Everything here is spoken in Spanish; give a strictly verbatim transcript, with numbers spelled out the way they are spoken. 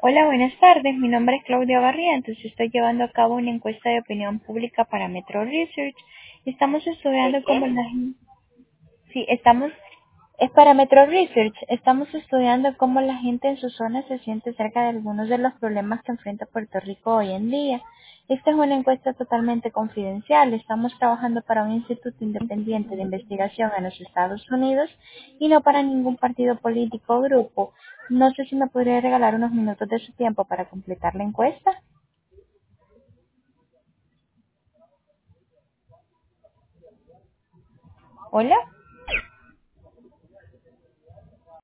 Hola, buenas tardes. Mi nombre es Claudia Barrientos y estoy llevando a cabo una encuesta de opinión pública para Metro Research. Estamos ¿De estudiando cómo quién? la gente... Sí, estamos... Es para Metro Research. Estamos estudiando cómo la gente en su zona se siente acerca de algunos de los problemas que enfrenta Puerto Rico hoy en día. Esta es una encuesta totalmente confidencial. Estamos trabajando para un instituto independiente de investigación en los Estados Unidos y no para ningún partido político o grupo. No sé si me podría regalar unos minutos de su tiempo para completar la encuesta. Hola.